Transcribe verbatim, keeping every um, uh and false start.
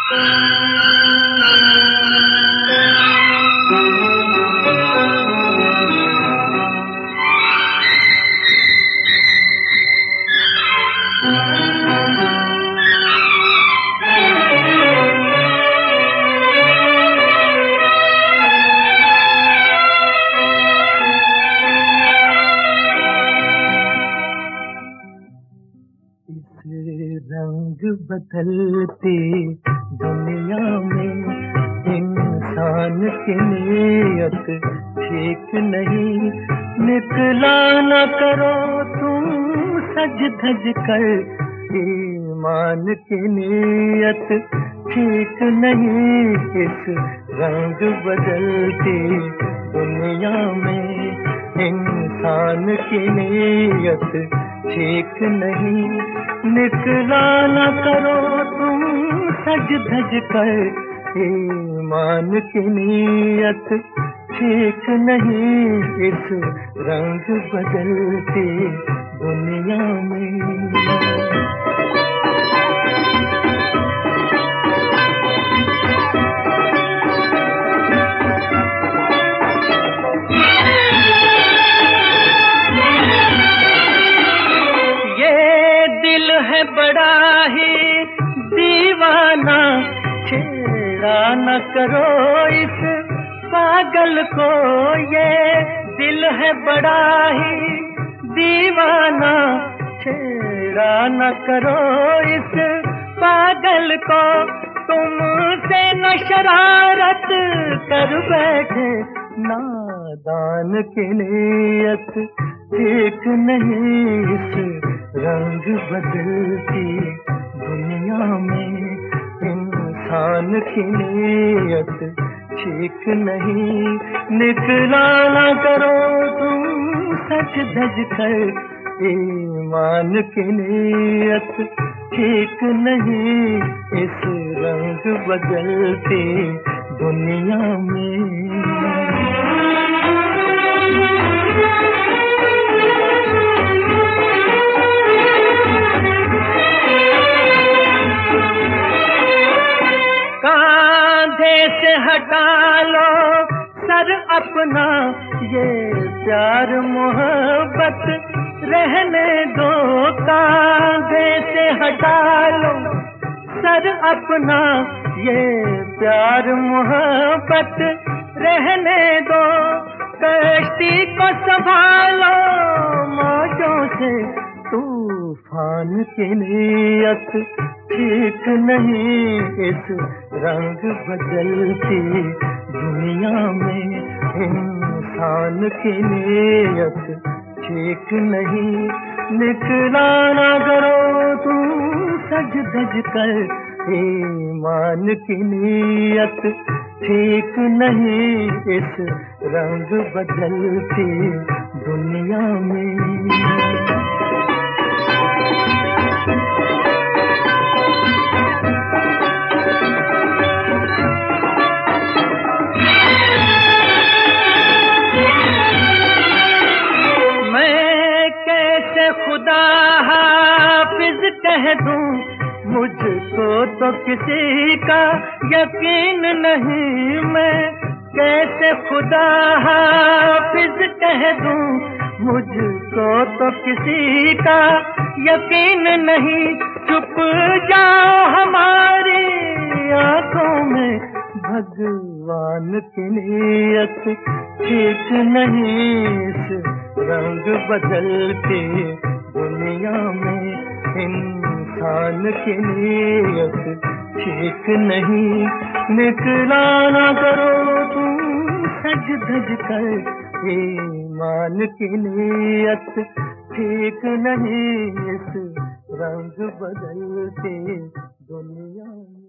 रंग बदलती दुनिया में इंसान की नीयत ठीक नहीं। निकला न करो तुम सज धज कर, ईमान की नीयत ठीक नहीं। इस रंग बदलती दुनिया में इंसान की नीयत ठीक नहीं। निकला न करो तुम सज धज कर, ईमान की नीयत ठीक नहीं। इस रंग बदलती दुनिया में है बड़ा ही दीवाना, छेड़ा न करो इस पागल को। ये दिल है बड़ा ही दीवाना, छेड़ा न करो इस पागल को। तुमसे न शरारत कर बैठे, नादान की नीयत ठीक नहीं। इस रंग बदलती दुनिया में इंसान की नीयत ठीक नहीं। निकला न करो तुम सच धज कर, ईमान की नीयत ठीक नहीं। इस रंग बदलती दुनिया में से हटा लो सर अपना, ये प्यार मोहब्बत रहने दो। कांधे से हटा लो सर अपना, ये प्यार मोहब्बत रहने दो। कश्ती को संभालो मौजों से, तूफान की नीयत ठीक नहीं। इस रंग बदलती दुनिया में इंसान की नीयत ठीक नहीं। निकला न करो तुम सज धज कर, ईमान की नीयत ठीक नहीं। इस रंग बदलती दुनिया में खुदा हाफिज कह दूं, मुझको तो किसी का यकीन नहीं। मैं कैसे खुदा हाफिज कह दूं, मुझको तो किसी का यकीन नहीं। चुप जाओ हमारी आंखों में, भगवान की नीयत ठीक नहीं। इस रंग बदलती दुनिया में इंसान की नीयत ठीक नहीं। निकला न करो तुम सज धज कर, ईमान की नीयत ठीक नहीं। इस रंग बदलती दुनिया में